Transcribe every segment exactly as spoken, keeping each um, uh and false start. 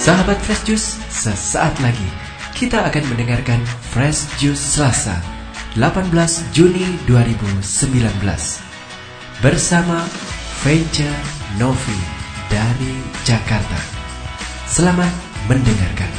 Sahabat Fresh Juice, sesaat lagi kita akan mendengarkan Fresh Juice Selasa delapan belas Juni dua ribu sembilan belas bersama Feica Novi dari Jakarta. Selamat mendengarkan.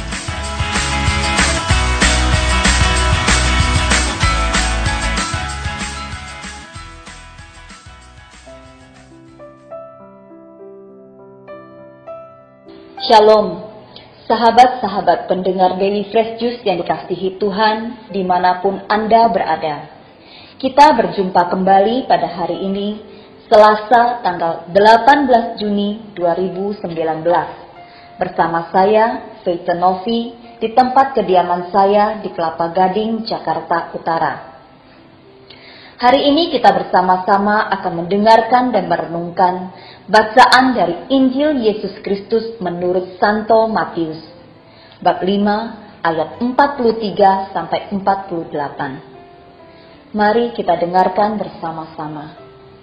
Shalom, sahabat-sahabat pendengar Daily Fresh Juice yang dikasihi Tuhan dimanapun Anda berada. Kita berjumpa kembali pada hari ini, Selasa tanggal delapan belas Juni dua ribu sembilan belas. Bersama saya, Feica Novi, di tempat kediaman saya di Kelapa Gading, Jakarta Utara. Hari ini kita bersama-sama akan mendengarkan dan merenungkan bacaan dari Injil Yesus Kristus menurut Santo Matius, bab lima ayat empat puluh tiga sampai empat puluh delapan. Mari kita dengarkan bersama-sama.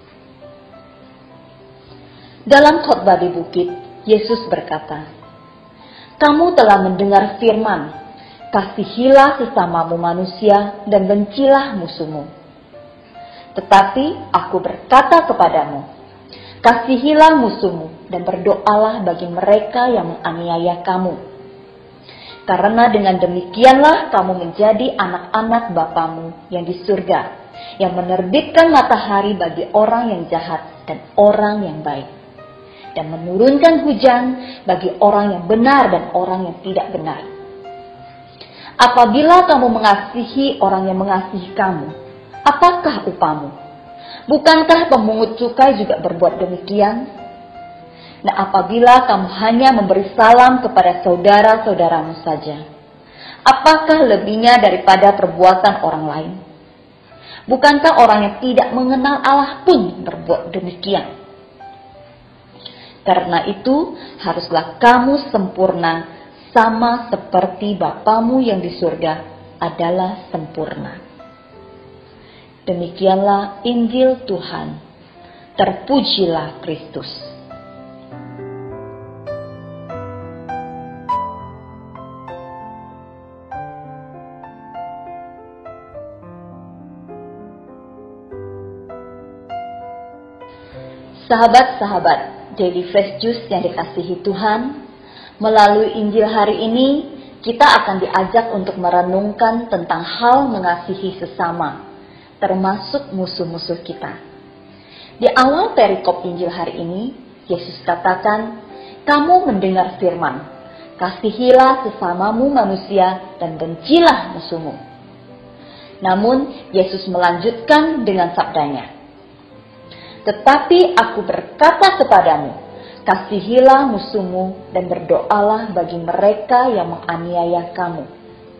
Dalam khotbah di bukit, Yesus berkata, "Kamu telah mendengar firman, kasihilah sesamamu manusia dan bencilah musuhmu. Tetapi aku berkata kepadamu, kasihilah musuhmu dan berdoalah bagi mereka yang menganiaya kamu. Karena dengan demikianlah kamu menjadi anak-anak Bapamu yang di surga, yang menerbitkan matahari bagi orang yang jahat dan orang yang baik, dan menurunkan hujan bagi orang yang benar dan orang yang tidak benar. Apabila kamu mengasihi orang yang mengasihi kamu, apakah upamu? Bukankah pemungut cukai juga berbuat demikian? Nah, apabila kamu hanya memberi salam kepada saudara-saudaramu saja, apakah lebihnya daripada perbuatan orang lain? Bukankah orang yang tidak mengenal Allah pun berbuat demikian? Karena itu, haruslah kamu sempurna, sama seperti Bapamu yang di surga adalah sempurna." Demikianlah Injil Tuhan. Terpujilah Kristus. Sahabat-sahabat Daily Fresh Juice yang dikasihi Tuhan, melalui Injil hari ini kita akan diajak untuk merenungkan tentang hal mengasihi sesama, termasuk musuh-musuh kita. Di awal perikop Injil hari ini, Yesus katakan, "Kamu mendengar firman, kasihilah sesamamu manusia dan bencilah musuhmu." Namun, Yesus melanjutkan dengan sabdanya, "Tetapi aku berkata kepadamu, kasihilah musuhmu dan berdoalah bagi mereka yang menganiaya kamu."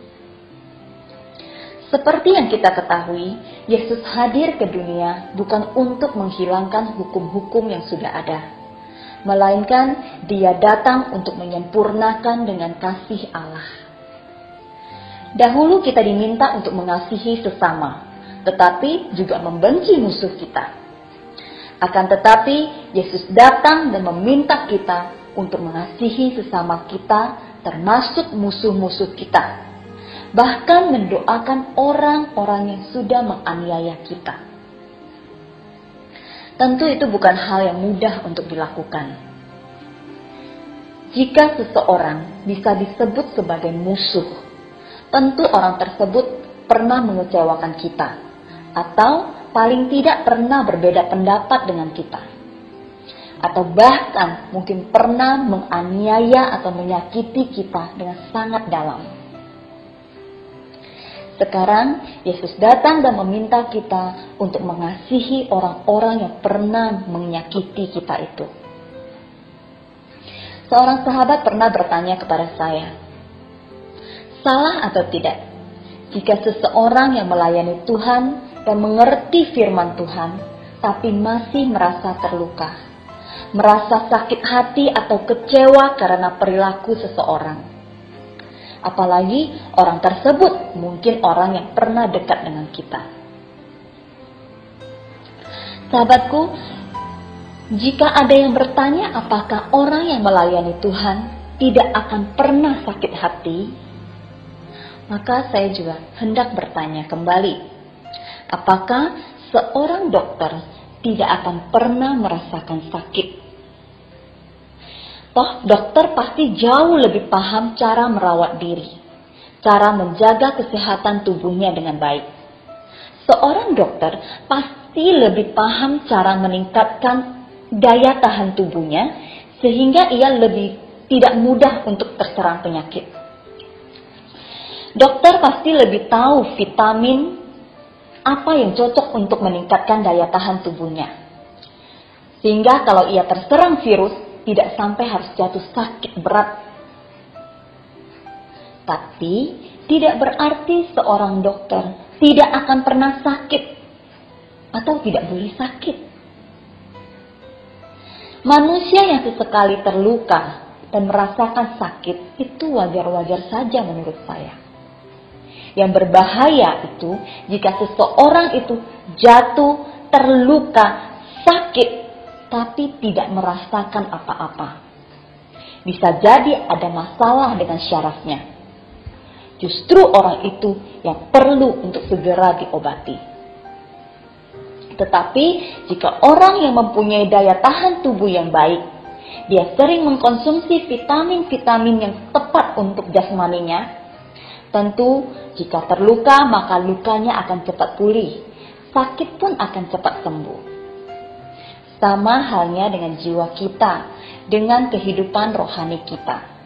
Seperti yang kita ketahui, Yesus hadir ke dunia bukan untuk menghilangkan hukum-hukum yang sudah ada, melainkan Dia datang untuk menyempurnakan dengan kasih Allah. Dahulu kita diminta untuk mengasihi sesama, tetapi juga membenci musuh kita. Akan tetapi, Yesus datang dan meminta kita untuk mengasihi sesama kita, termasuk musuh-musuh kita. Bahkan mendoakan orang-orang yang sudah menganiaya kita. Tentu itu bukan hal yang mudah untuk dilakukan. Jika seseorang bisa disebut sebagai musuh, tentu orang tersebut pernah mengecewakan kita, atau paling tidak pernah berbeda pendapat dengan kita, atau bahkan mungkin pernah menganiaya atau menyakiti kita dengan sangat dalam. Sekarang, Yesus datang dan meminta kita untuk mengasihi orang-orang yang pernah menyakiti kita itu. Seorang sahabat pernah bertanya kepada saya, "Salah atau tidak jika seseorang yang melayani Tuhan dan mengerti firman Tuhan, tapi masih merasa terluka, merasa sakit hati atau kecewa karena perilaku seseorang? Apalagi orang tersebut mungkin orang yang pernah dekat dengan kita." Sahabatku, jika ada yang bertanya apakah orang yang melayani Tuhan tidak akan pernah sakit hati, maka saya juga hendak bertanya kembali, apakah seorang dokter tidak akan pernah merasakan sakit? Toh dokter pasti jauh lebih paham cara merawat diri, cara menjaga kesehatan tubuhnya dengan baik. Seorang dokter pasti lebih paham cara meningkatkan daya tahan tubuhnya sehingga ia lebih tidak mudah untuk terserang penyakit. Dokter pasti lebih tahu vitamin apa yang cocok untuk meningkatkan daya tahan tubuhnya. Sehingga kalau ia terserang virus, tidak sampai harus jatuh sakit berat. Tapi tidak berarti seorang dokter tidak akan pernah sakit atau tidak boleh sakit. Manusia yang sesekali terluka dan merasakan sakit itu wajar-wajar saja menurut saya. Yang berbahaya itu jika seseorang itu jatuh, terluka, sakit, tapi tidak merasakan apa-apa. Bisa jadi ada masalah dengan syarafnya. Justru orang itu yang perlu untuk segera diobati. Tetapi jika orang yang mempunyai daya tahan tubuh yang baik, dia sering mengkonsumsi vitamin-vitamin yang tepat untuk jasmaninya, tentu jika terluka maka lukanya akan cepat pulih, sakit pun akan cepat sembuh. Sama halnya dengan jiwa kita, dengan kehidupan rohani kita.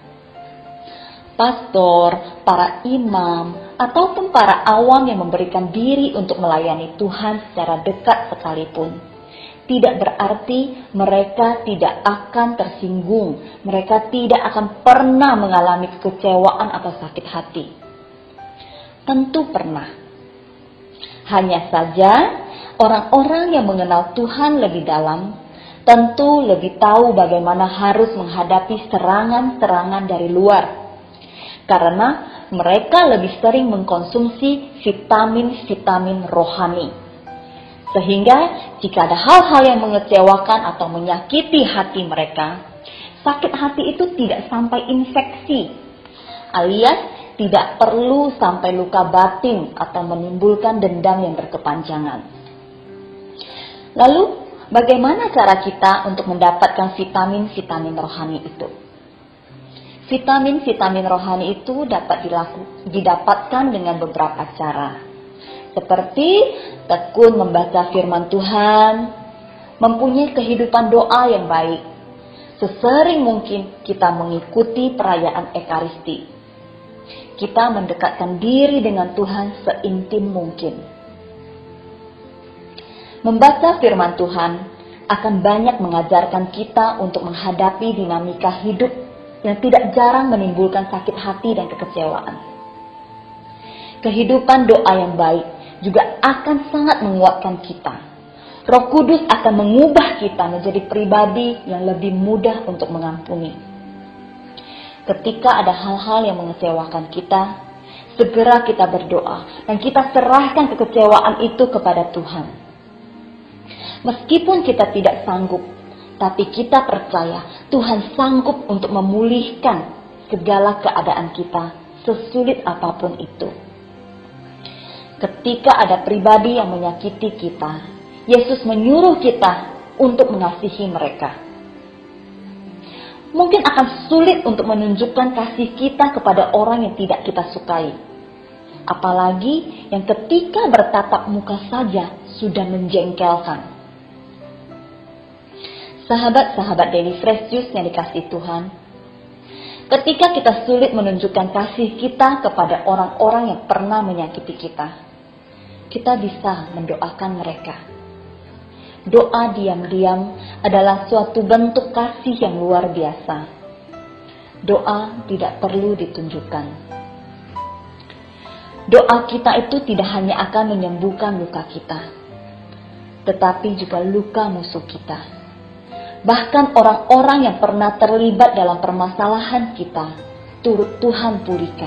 Pastor, para imam, ataupun para awam yang memberikan diri untuk melayani Tuhan secara dekat sekalipun, tidak berarti mereka tidak akan tersinggung, mereka tidak akan pernah mengalami kekecewaan atau sakit hati. Tentu pernah. Hanya saja orang-orang yang mengenal Tuhan lebih dalam tentu lebih tahu bagaimana harus menghadapi serangan-serangan dari luar. Karena mereka lebih sering mengkonsumsi vitamin-vitamin rohani. Sehingga jika ada hal-hal yang mengecewakan atau menyakiti hati mereka, sakit hati itu tidak sampai infeksi, alias tidak perlu sampai luka batin atau menimbulkan dendam yang berkepanjangan. Lalu, bagaimana cara kita untuk mendapatkan vitamin-vitamin rohani itu? Vitamin-vitamin rohani itu dapat dilaku, didapatkan dengan beberapa cara. Seperti tekun membaca firman Tuhan, mempunyai kehidupan doa yang baik, sesering mungkin kita mengikuti perayaan Ekaristi. Kita mendekatkan diri dengan Tuhan seintim mungkin. Membaca firman Tuhan akan banyak mengajarkan kita untuk menghadapi dinamika hidup yang tidak jarang menimbulkan sakit hati dan kekecewaan. Kehidupan doa yang baik juga akan sangat menguatkan kita. Roh Kudus akan mengubah kita menjadi pribadi yang lebih mudah untuk mengampuni. Ketika ada hal-hal yang mengecewakan kita, segera kita berdoa dan kita serahkan kekecewaan itu kepada Tuhan. Meskipun kita tidak sanggup, tapi kita percaya Tuhan sanggup untuk memulihkan segala keadaan kita, sesulit apapun itu. Ketika ada pribadi yang menyakiti kita, Yesus menyuruh kita untuk mengasihi mereka. Mungkin akan sulit untuk menunjukkan kasih kita kepada orang yang tidak kita sukai. Apalagi yang ketika bertatap muka saja sudah menjengkelkan. Sahabat-sahabat Daily Fresh Juice yang dikasihi Tuhan, ketika kita sulit menunjukkan kasih kita kepada orang-orang yang pernah menyakiti kita, kita bisa mendoakan mereka. Doa diam-diam adalah suatu bentuk kasih yang luar biasa. Doa tidak perlu ditunjukkan. Doa kita itu tidak hanya akan menyembuhkan luka kita, tetapi juga luka musuh kita. Bahkan orang-orang yang pernah terlibat dalam permasalahan kita, turut Tuhan pulihkan.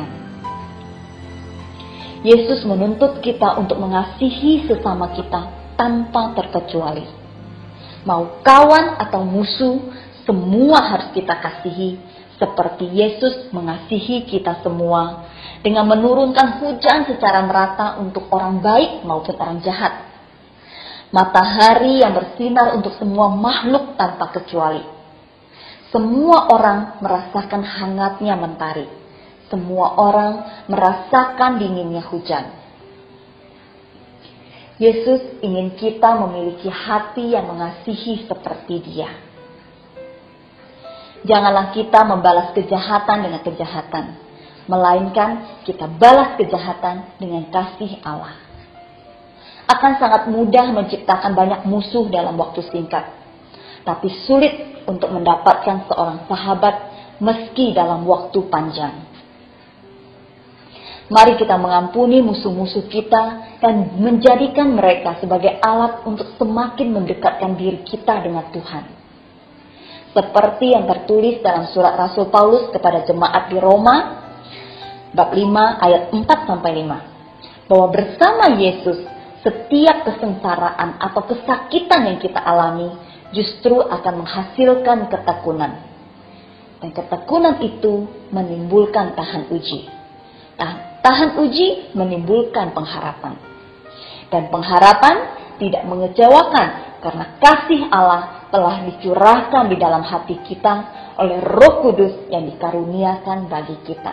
Yesus menuntut kita untuk mengasihi sesama kita tanpa terkecuali. Mau kawan atau musuh, semua harus kita kasihi seperti Yesus mengasihi kita semua dengan menurunkan hujan secara merata untuk orang baik maupun orang jahat. Matahari yang bersinar untuk semua makhluk tanpa kecuali. Semua orang merasakan hangatnya mentari. Semua orang merasakan dinginnya hujan. Yesus ingin kita memiliki hati yang mengasihi seperti Dia. Janganlah kita membalas kejahatan dengan kejahatan, melainkan kita balas kejahatan dengan kasih Allah. Akan sangat mudah menciptakan banyak musuh dalam waktu singkat, tapi sulit untuk mendapatkan seorang sahabat meski dalam waktu panjang. Mari kita mengampuni musuh-musuh kita dan menjadikan mereka sebagai alat untuk semakin mendekatkan diri kita dengan Tuhan. Seperti yang tertulis dalam surat Rasul Paulus kepada jemaat di Roma, bab lima ayat empat sampai lima. Bahwa bersama Yesus, setiap kesengsaraan atau kesakitan yang kita alami justru akan menghasilkan ketekunan. Dan ketekunan itu menimbulkan tahan uji. Nah, tahan uji menimbulkan pengharapan. Dan pengharapan tidak mengecewakan karena kasih Allah telah dicurahkan di dalam hati kita oleh Roh Kudus yang dikaruniakan bagi kita.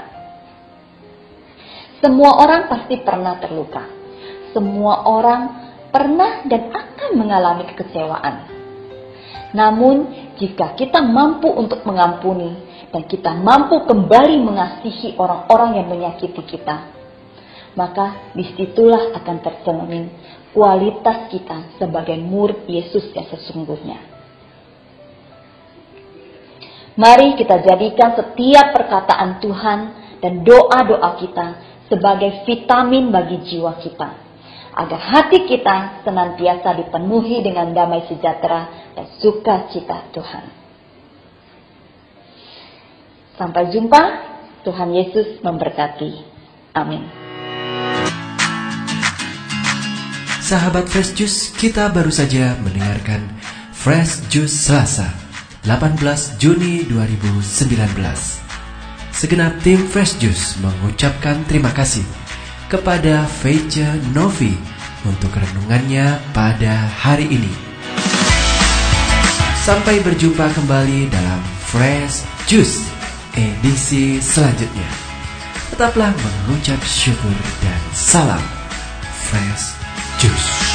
Semua orang pasti pernah terluka. Semua orang pernah dan akan mengalami kekecewaan. Namun, jika kita mampu untuk mengampuni dan kita mampu kembali mengasihi orang-orang yang menyakiti kita, maka disitulah akan tercermin kualitas kita sebagai murid Yesus yang sesungguhnya. Mari kita jadikan setiap perkataan Tuhan dan doa-doa kita sebagai vitamin bagi jiwa kita, agar hati kita senantiasa dipenuhi dengan damai sejahtera dan sukacita Tuhan. Sampai jumpa, Tuhan Yesus memberkati. Amin. Sahabat Fresh Juice, kita baru saja mendengarkan Fresh Juice Selasa, delapan belas Juni dua ribu sembilan belas. Segenap tim Fresh Juice mengucapkan terima kasih kepada Feice Novi untuk renungannya pada hari ini. Sampai berjumpa kembali dalam Fresh Juice edisi selanjutnya. Tetaplah mengucap syukur dan salam Fresh Juice.